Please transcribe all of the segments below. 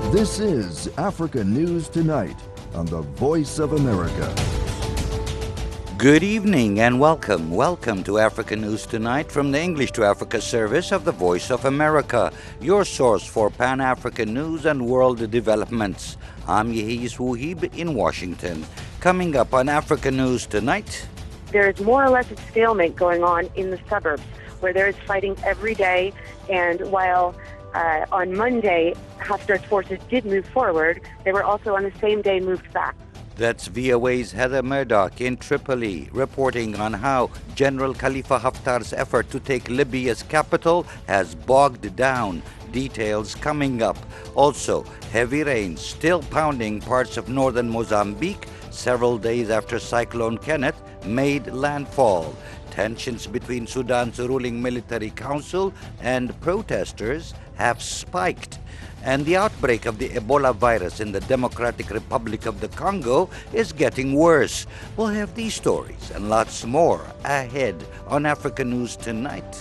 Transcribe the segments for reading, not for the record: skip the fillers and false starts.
This is Africa News Tonight on the Voice of America. Good evening and welcome. Welcome to Africa News Tonight from the English to Africa service of the Voice of America, your source for Pan-African news and world developments. I'm Yehis Wuhib in Washington. Coming up on Africa News Tonight. There is more or less a stalemate going on in the suburbs where there is fighting every day, and while on Monday, Haftar's forces did move forward, they were also on the same day moved back. That's VOA's Heather Murdoch in Tripoli, reporting on how General Khalifa Haftar's effort to take Libya's capital has bogged down. Details coming up. Also, heavy rain still pounding parts of northern Mozambique several days after Cyclone Kenneth made landfall. Tensions between Sudan's ruling military council and protesters have spiked. And the outbreak of the Ebola virus in the Democratic Republic of the Congo is getting worse. We'll have these stories and lots more ahead on Africa News Tonight.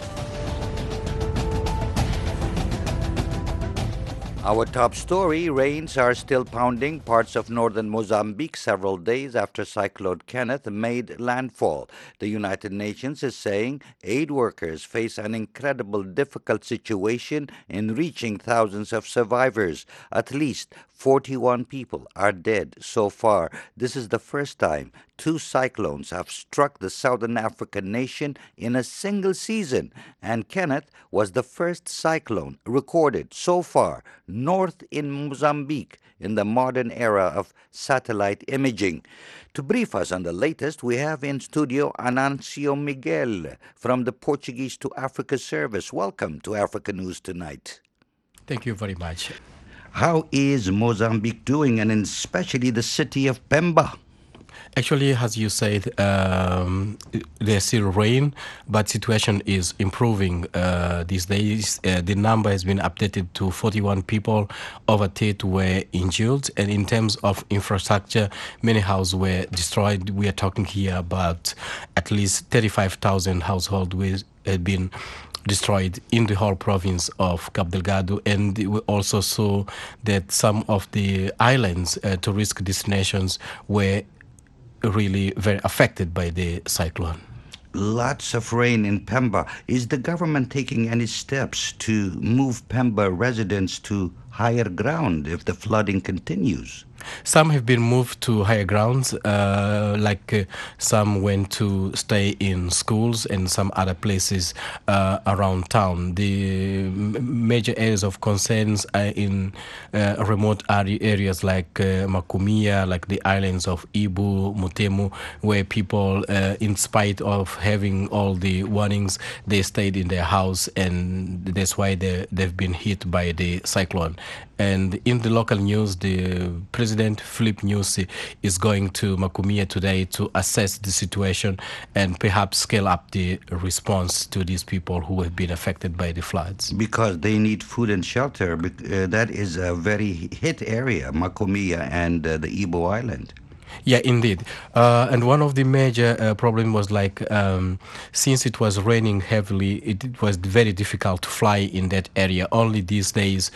Our top story, rains are still pounding parts of northern Mozambique several days after Cyclone Kenneth made landfall. The United Nations is saying aid workers face an incredible difficult situation in reaching thousands of survivors. At least 41 people are dead so far. This is the first time two cyclones have struck the southern African nation in a single season, and Kenneth was the first cyclone recorded so far north in Mozambique in the modern era of satellite imaging. To brief us on the latest, we have in studio Anancio Miguel from the Portuguese to Africa service. Welcome to Africa News Tonight. Thank you very much. How is Mozambique doing, and especially the city of Pemba? Actually, as you said, there's still rain, but situation is improving these days. The number has been updated to 41 people. Over 30 were injured. And in terms of infrastructure, many houses were destroyed. We are talking here about at least 35,000 households had been destroyed in the whole province of Cabo Delgado, and we also saw that some of the islands, tourist destinations, were really very affected by the cyclone. Lots of rain in Pemba. Is the government taking any steps to move Pemba residents to higher ground if the flooding continues? Some have been moved to higher grounds, some went to stay in schools and some other places around town. The major areas of concerns are in remote areas like Makumia, like the islands of Ibu, Mutemu, where people, in spite of having all the warnings, they stayed in their house, and that's why they've been hit by the cyclone. And in the local news, the President Filipe Nyusi is going to Makumia today to assess the situation and perhaps scale up the response to these people who have been affected by the floods. Because they need food and shelter. That is a very hit area, Makumia and the Ibo Island. Yeah, indeed. And one of the major problems was since it was raining heavily, it was very difficult to fly in that area. Only these days,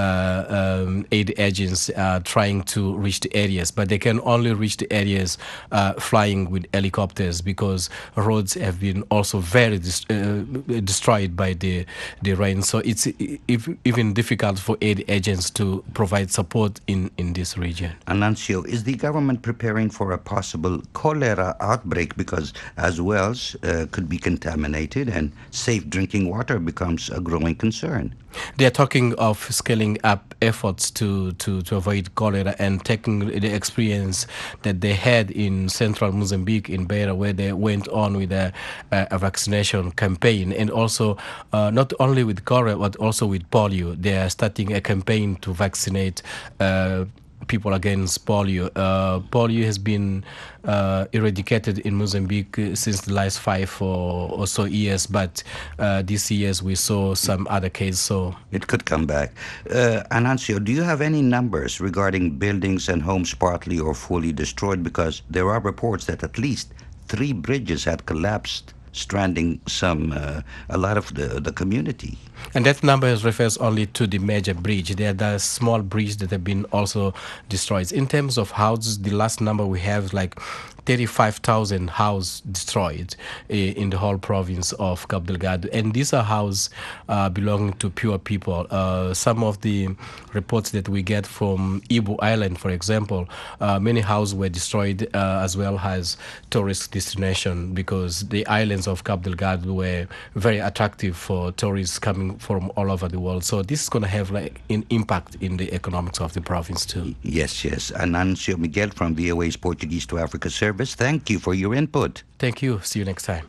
aid agents are trying to reach the areas, but they can only reach the areas flying with helicopters because roads have been also very destroyed by the rain. So it's even difficult for aid agents to provide support in this region. Anancio, is the government preparing for a possible cholera outbreak, because as wells could be contaminated and safe drinking water becomes a growing concern? They are talking of scaling up efforts to avoid cholera and taking the experience that they had in central Mozambique, in Beira, where they went on with a vaccination campaign. And also, not only with cholera, but also with polio. They are starting a campaign to vaccinate people against polio. Polio has been eradicated in Mozambique since the last 5 or so years, but these years we saw some other cases. So it could come back. Anancio, do you have any numbers regarding buildings and homes partly or fully destroyed? Because there are reports that at least 3 bridges had collapsed stranding a lot of the community. And that number refers only to the major bridge. There are the small bridges that have been also destroyed. In terms of houses, the last number we have like 35,000 houses destroyed in the whole province of Cabo Delgado. And these are houses belonging to poor people. Some of the reports that we get from Ibu Island, for example, many houses were destroyed as well as tourist destination, because the islands of Cabo Delgado were very attractive for tourists coming from all over the world. So this is going to have like an impact in the economics of the province too. Yes. Anancio Miguel from VOA's Portuguese to Africa service. Thank you for your input. Thank you. See you next time.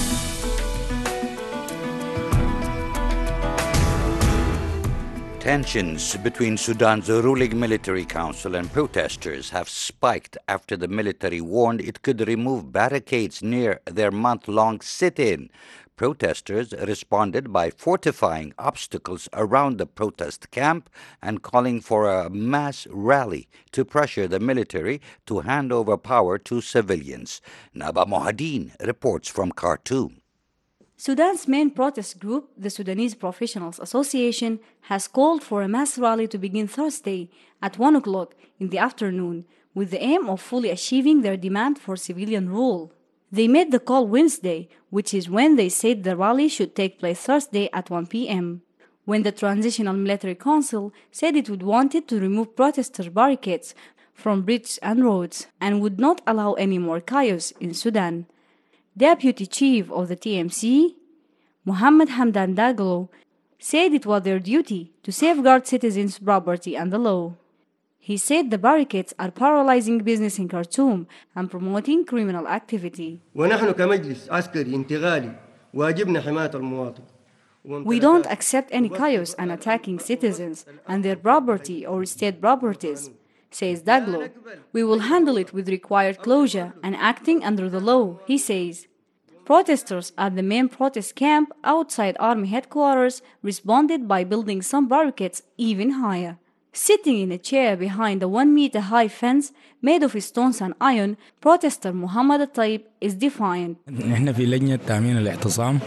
Tensions between Sudan's ruling military council and protesters have spiked after the military warned it could remove barricades near their month-long sit-in. Protesters responded by fortifying obstacles around the protest camp and calling for a mass rally to pressure the military to hand over power to civilians. Naba Mohadin reports from Khartoum. Sudan's main protest group, the Sudanese Professionals Association, has called for a mass rally to begin Thursday at 1 o'clock in the afternoon, with the aim of fully achieving their demand for civilian rule. They made the call Wednesday, which is when they said the rally should take place Thursday at 1 p.m. When the Transitional Military Council said it would wanted to remove protester barricades from bridges and roads and would not allow any more chaos in Sudan. Deputy Chief of the TMC, Mohammed Hamdan Dagalo, said it was their duty to safeguard citizens' property and the law. He said the barricades are paralyzing business in Khartoum and promoting criminal activity. ونحن كمجلس عسكري انتقالي واجبنا حماية المواطن. We don't accept any chaos and attacking citizens and their property or state properties, says Daglo. We will handle it with required closure and acting under the law, he says. Protesters at the main protest camp outside army headquarters responded by building some barricades even higher. Sitting in a chair behind a 1-meter-high fence made of stones and iron, protester Muhammad Al-Taib is defiant. نحن في لجنة تأمين الاعتصام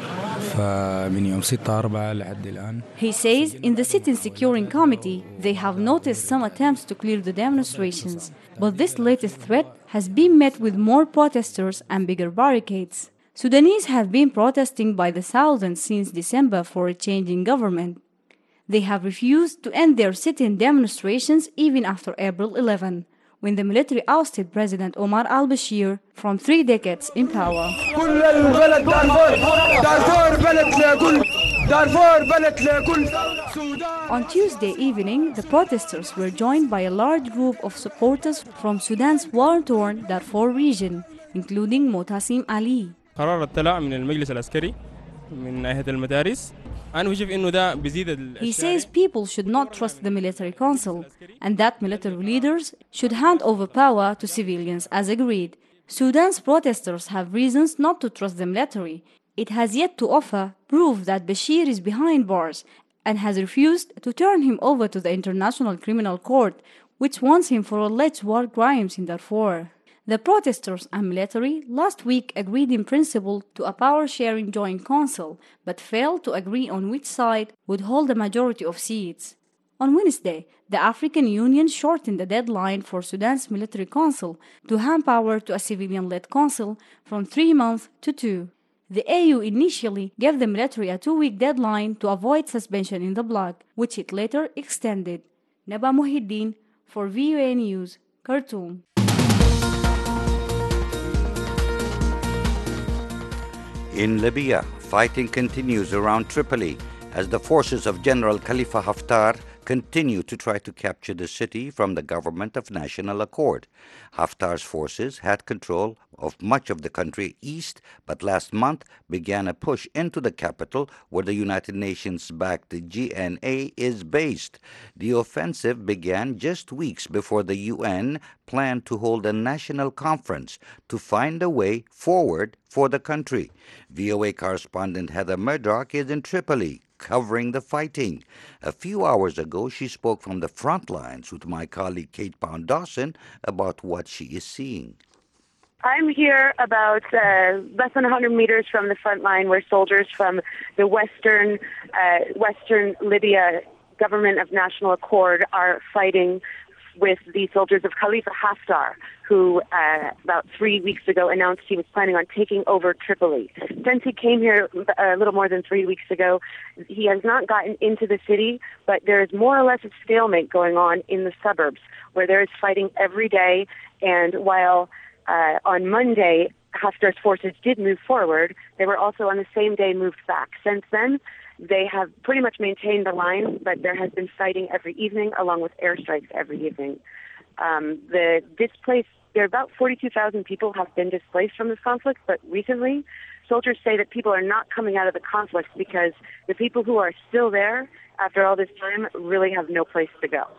فمن يوم 6/4 لحد الآن. He says in the sit-in securing committee they have noticed some attempts to clear the demonstrations, but this latest threat has been met with more protesters and bigger barricades. Sudanese have been protesting by the thousands since December for a change in government. They have refused to end their sit-in demonstrations even after April 11, when the military ousted President Omar al-Bashir from 3 decades in power. On Tuesday evening, the protesters were joined by a large group of supporters from Sudan's war-torn Darfur region, including Motasim Ali. قرار الطلاع من المجلس العسكري من ناحية المدارس. He says people should not trust the military council and that military leaders should hand over power to civilians as agreed. Sudan's protesters have reasons not to trust the military. It has yet to offer proof that Bashir is behind bars and has refused to turn him over to the International Criminal Court, which wants him for alleged war crimes in Darfur. The protesters and military last week agreed in principle to a power-sharing joint council, but failed to agree on which side would hold the majority of seats. On Wednesday, the African Union shortened the deadline for Sudan's military council to hand power to a civilian-led council from 3 months to 2. The AU initially gave the military a 2-week deadline to avoid suspension in the bloc, which it later extended. Naba Muhiddin for VOA News, Khartoum. In Libya, fighting continues around Tripoli as the forces of General Khalifa Haftar continue to try to capture the city from the government of national accord. Haftar's forces had control of much of the country east, but last month began a push into the capital where the United Nations-backed GNA is based. The offensive began just weeks before the UN planned to hold a national conference to find a way forward for the country. VOA correspondent Heather Murdoch is in Tripoli, covering the fighting. A few hours ago, she spoke from the front lines with my colleague Kate Pound-Dawson about what she is seeing. I'm here about less than 100 meters from the front line where soldiers from the Western Libya Government of National Accord are fighting with the soldiers of Khalifa Haftar, who about 3 weeks ago announced he was planning on taking over Tripoli. Since he came here a little more than 3 weeks ago, he has not gotten into the city, but there is more or less a stalemate going on in the suburbs, where there is fighting every day. And while on Monday, Haftar's forces did move forward, they were also on the same day moved back. Since then, they have pretty much maintained the line, but there has been fighting every evening, along with airstrikes every evening. There are about 42,000 people have been displaced from this conflict, but recently, soldiers say that people are not coming out of the conflict because the people who are still there after all this time really have no place to go.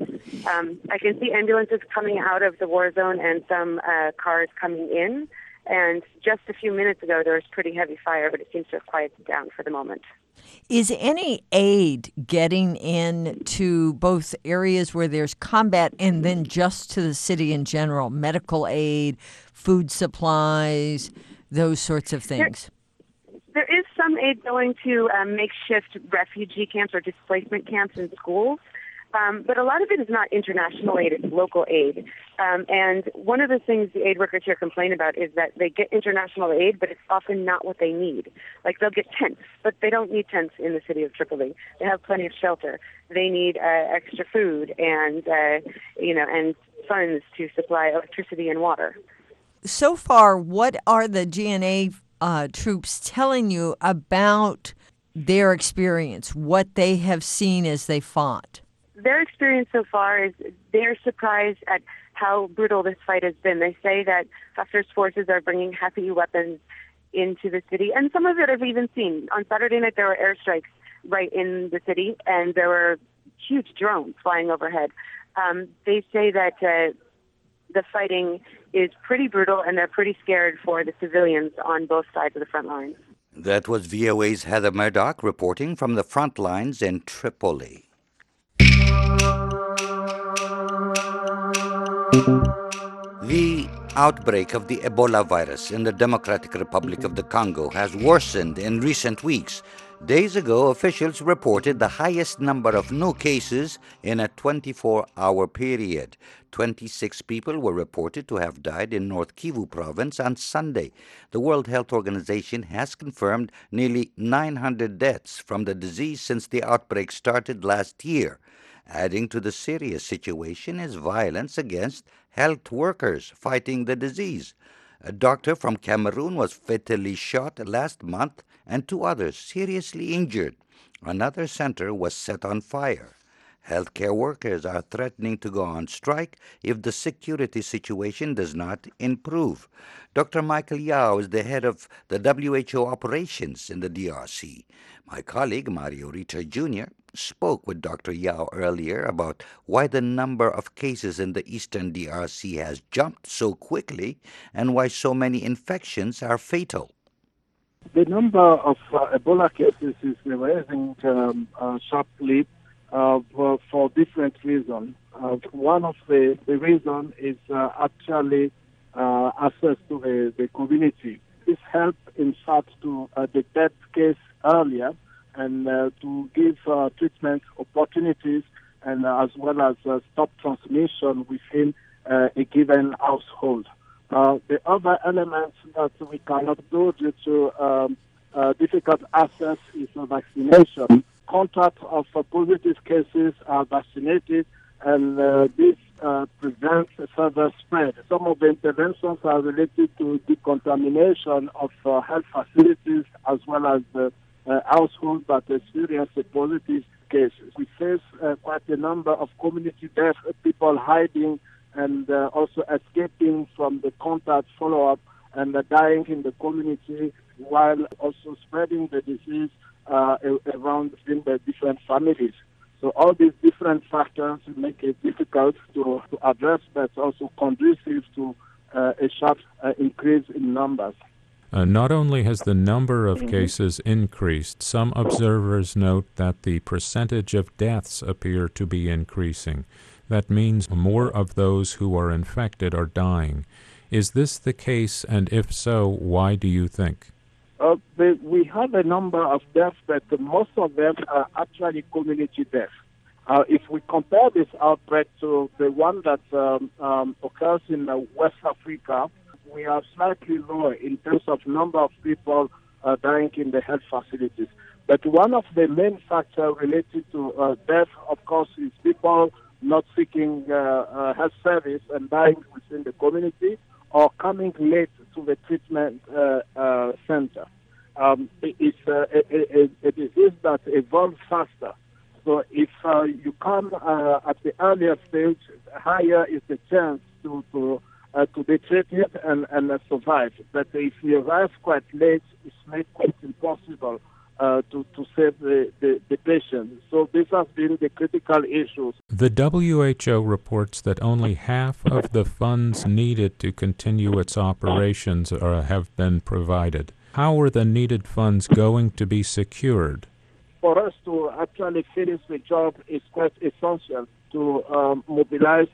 I can see ambulances coming out of the war zone and some cars coming in. And just a few minutes ago, there was pretty heavy fire, but it seems to have quieted down for the moment. Is any aid getting in to both areas where there's combat and then just to the city in general? Medical aid, food supplies, those sorts of things? There is some aid going to makeshift refugee camps or displacement camps in schools. But a lot of it is not international aid, it's local aid. And one of the things the aid workers here complain about is that they get international aid, but it's often not what they need. Like, they'll get tents, but they don't need tents in the city of Tripoli. They have plenty of shelter. They need extra food and, and funds to supply electricity and water. So far, what are the GNA troops telling you about their experience, what they have seen as they fought? Their experience so far is they're surprised at how brutal this fight has been. They say that Haftar's forces are bringing heavy weapons into the city, and some of it I've even seen. On Saturday night, there were airstrikes right in the city, and there were huge drones flying overhead. They say that the fighting is pretty brutal, and they're pretty scared for the civilians on both sides of the front lines. That was VOA's Heather Murdoch reporting from the front lines in Tripoli. The outbreak of the Ebola virus in the Democratic Republic of the Congo has worsened in recent weeks. Days ago, officials reported the highest number of new cases in a 24-hour period. 26 people were reported to have died in North Kivu province on Sunday. The World Health Organization has confirmed nearly 900 deaths from the disease since the outbreak started last year. Adding to the serious situation is violence against health workers fighting the disease. A doctor from Cameroon was fatally shot last month and 2 others seriously injured. Another center was set on fire. Healthcare workers are threatening to go on strike if the security situation does not improve. Dr. Michael Yao is the head of the WHO operations in the DRC. My colleague, Mario Ritter Jr., spoke with Dr. Yao earlier about why the number of cases in the eastern DRC has jumped so quickly and why so many infections are fatal. The number of Ebola cases is rising sharply for different reasons. One of the reasons is actually access to the community. This helps, in fact, to detect case earlier and to give treatment opportunities and as well as stop transmission within a given household. The other elements that we cannot do due to difficult access is vaccination. Contacts of positive cases are vaccinated, and this prevents further spread. Some of the interventions are related to decontamination of health facilities as well as the households that experience positive cases. We face quite a number of community deaths, people hiding and also escaping from the contact follow-up and dying in the community while also spreading the disease around in the different families. So all these different factors make it difficult to address, but also conducive to a sharp increase in numbers. Not only has the number of cases increased, some observers note that the percentage of deaths appear to be increasing. That means more of those who are infected are dying. Is this the case, and if so, why do you think? We have a number of deaths, but most of them are actually community deaths. If we compare this outbreak to the one that occurs in West Africa, we are slightly lower in terms of number of people dying in the health facilities. But one of the main factors related to death, of course, is people not seeking health service and dying within the community or coming late to the treatment center. It's a disease that evolves faster. So if you come at the earlier stage, higher is the chance to be treated and survive. But if you arrive quite late, it's made quite impossible to save the patient. So this has been the critical issues. The WHO reports that only half of the funds needed to continue its operations have been provided. How are the needed funds going to be secured? For us to actually finish the job, is quite essential to mobilize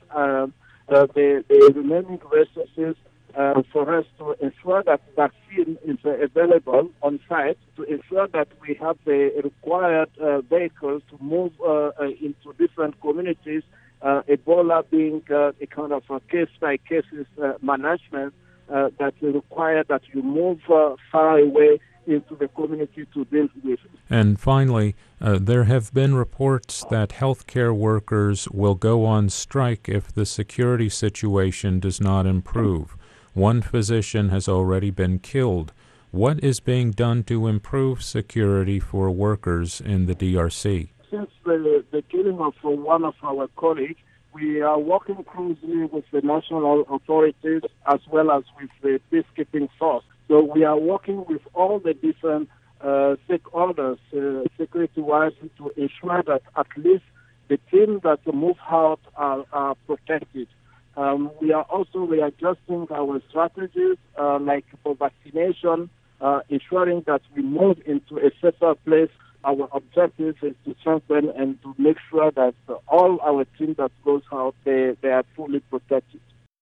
the remaining resources for us to ensure that vaccine is available on site, to ensure that we have the required vehicles to move into different communities, Ebola being a kind of a case-by-case management that require that you move far away into the community to deal with. And finally, there have been reports that healthcare workers will go on strike if the security situation does not improve. One physician has already been killed. What is being done to improve security for workers in the DRC? Since the killing of one of our colleagues, we are working closely with the national authorities as well as with the peacekeeping force. So we are working with all the different stakeholders, security-wise, to ensure that at least the team that move out are protected. We are also readjusting our strategies, like for vaccination, ensuring that we move into a safer place. Our objective is to strengthen and to make sure that all our team that goes out, they are fully protected.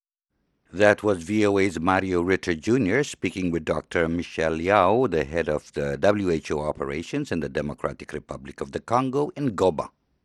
That was VOA's Mario Ritter Jr. speaking with Dr. Michelle Yao, the head of the WHO operations in the Democratic Republic of the Congo in Goma.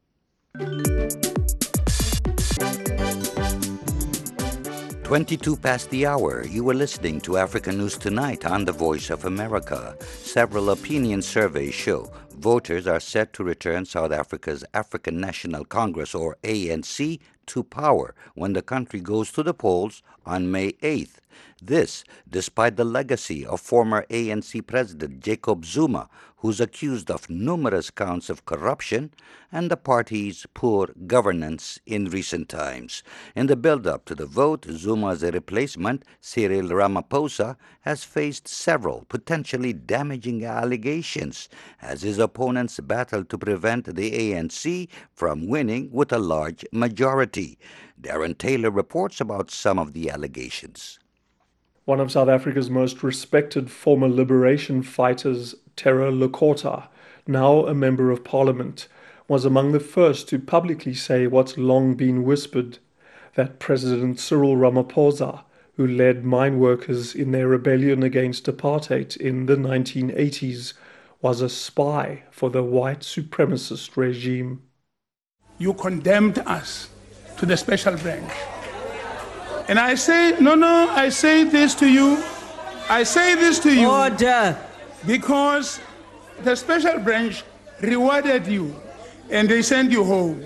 22 past the hour. You were listening to Africa News Tonight on the Voice of America. Several opinion surveys show voters are set to return South Africa's African National Congress, or ANC, to power when the country goes to the polls on May 8th. This, despite the legacy of former ANC President Jacob Zuma, who's accused of numerous counts of corruption and the party's poor governance in recent times. In the build-up to the vote, Zuma's replacement, Cyril Ramaphosa, has faced several potentially damaging allegations as his opponents battle to prevent the ANC from winning with a large majority. Darren Taylor reports about some of the allegations. One of South Africa's most respected former liberation fighters, Terra Lekota, now a member of parliament, was among the first to publicly say what's long been whispered, that President Cyril Ramaphosa, who led mine workers in their rebellion against apartheid in the 1980s, was a spy for the white supremacist regime. You condemned us to the special branch. And I say, no, I say this to you. I say this to you. Order. Because the special branch rewarded you and they sent you home.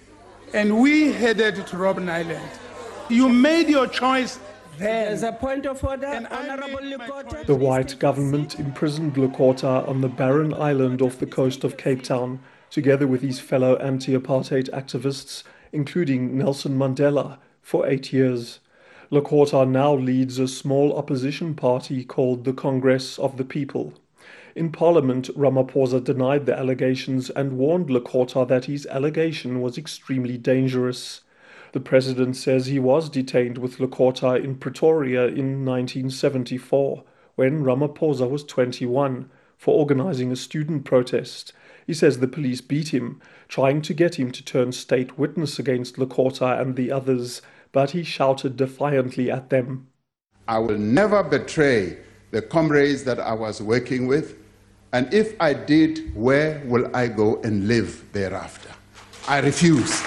And we headed to Robben Island. You made your choice then. There's a point of order, Honorable Lekota. The white government imprisoned Lekota on the barren island off the coast of Cape Town, together with his fellow anti-apartheid activists, including Nelson Mandela, for 8 years. Lekota now leads a small opposition party called the Congress of the People. In Parliament, Ramaphosa denied the allegations and warned Lekota that his allegation was extremely dangerous. The president says he was detained with Lekota in Pretoria in 1974, when Ramaphosa was 21, for organizing a student protest. He says the police beat him, trying to get him to turn state witness against Lekota and the others, but he shouted defiantly at them. I will never betray the comrades that I was working with, and if I did, where will I go and live thereafter? I refuse.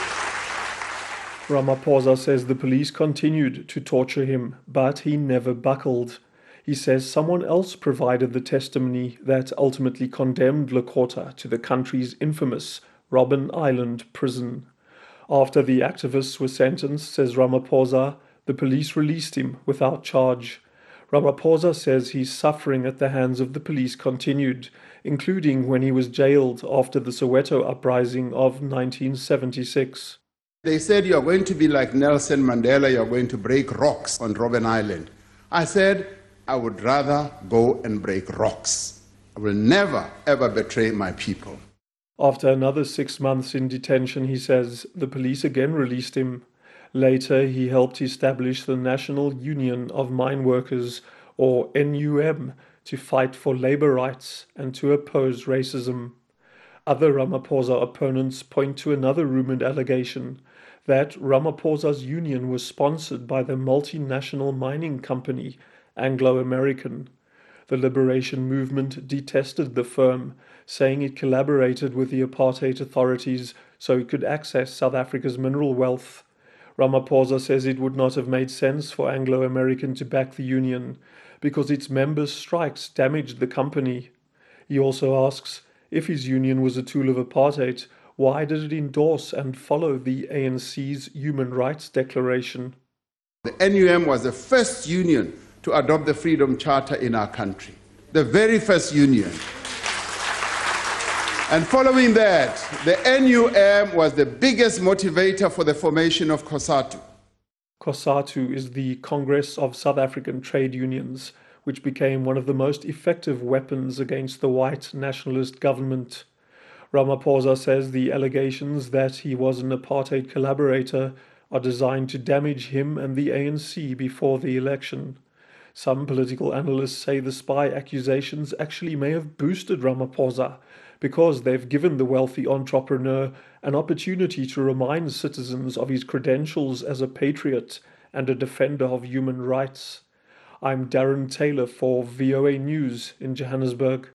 Ramaphosa says the police continued to torture him, but he never buckled. He says someone else provided the testimony that ultimately condemned Lekota to the country's infamous Robben Island prison. After the activists were sentenced, says Ramaphosa, the police released him without charge. Ramaphosa says his suffering at the hands of the police continued, including when he was jailed after the Soweto uprising of 1976. They said, you're going to be like Nelson Mandela, you're going to break rocks on Robben Island. I said, I would rather go and break rocks. I will never, ever betray my people. After another 6 months in detention, he says, the police again released him. Later, he helped establish the National Union of Mine Workers, or NUM, to fight for labor rights and to oppose racism. Other Ramaphosa opponents point to another rumored allegation that Ramaphosa's union was sponsored by the multinational mining company Anglo American. The liberation movement detested the firm, saying it collaborated with the apartheid authorities so it could access South Africa's mineral wealth. Ramaphosa says it would not have made sense for Anglo American to back the union because its members' strikes damaged the company. He also asks, if his union was a tool of apartheid, why did it endorse and follow the ANC's Human Rights Declaration? The NUM was the first union to adopt the Freedom Charter in our country. The very first union. And following that, the NUM was the biggest motivator for the formation of COSATU. COSATU is the Congress of South African Trade Unions, which became one of the most effective weapons against the white nationalist government. Ramaphosa says the allegations that he was an apartheid collaborator are designed to damage him and the ANC before the election. Some political analysts say the spy accusations actually may have boosted Ramaphosa because they've given the wealthy entrepreneur an opportunity to remind citizens of his credentials as a patriot and a defender of human rights. I'm Darren Taylor for VOA News in Johannesburg.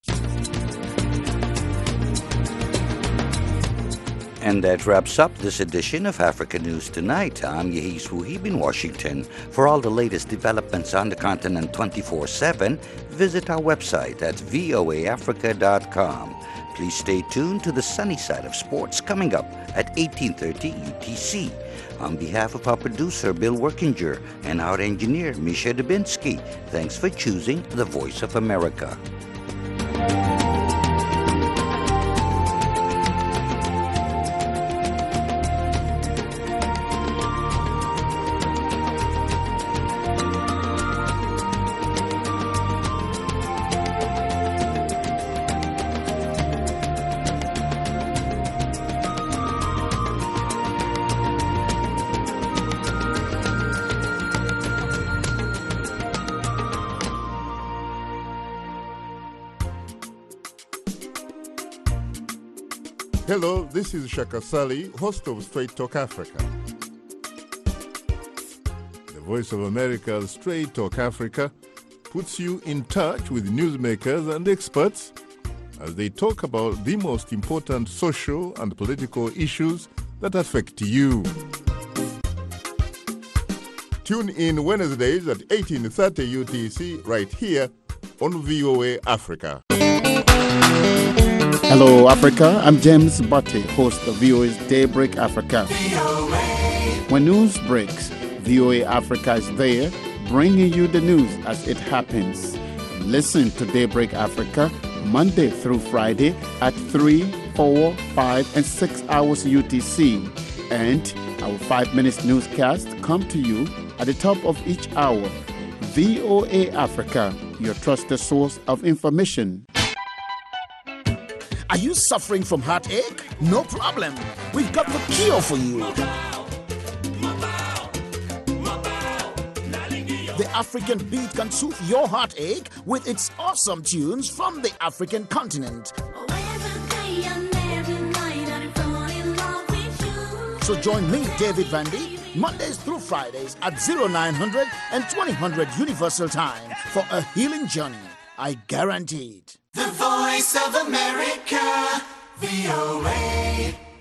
And that wraps up this edition of Africa News Tonight. I'm Yehis Wuhib in Washington. For all the latest developments on the continent 24/7, visit our website at voaafrica.com. Please stay tuned to the sunny side of sports coming up at 18:30 UTC. On behalf of our producer, Bill Workinger, and our engineer, Misha Dubinsky, thanks for choosing the Voice of America. Hello, this is Shaka Sali, host of Straight Talk Africa. The Voice of America's Straight Talk Africa puts you in touch with newsmakers and experts as they talk about the most important social and political issues that affect you. Tune in Wednesdays at 18:30 UTC right here on VOA Africa. Hello, Africa. I'm James Butte, host of VOA's Daybreak Africa. When news breaks, VOA Africa is there, bringing you the news as it happens. Listen to Daybreak Africa Monday through Friday at 3, 4, 5, and 6 hours UTC. And our 5-minute newscast come to you at the top of each hour. VOA Africa, your trusted source of information. Are you suffering from heartache? No problem. We've got the cure for you. The African Beat can soothe your heartache with its awesome tunes from the African continent. So join me, David Vandy, Mondays through Fridays at 0900 and 2000 Universal Time for a healing journey. I guarantee it. The Voice of America, VOA.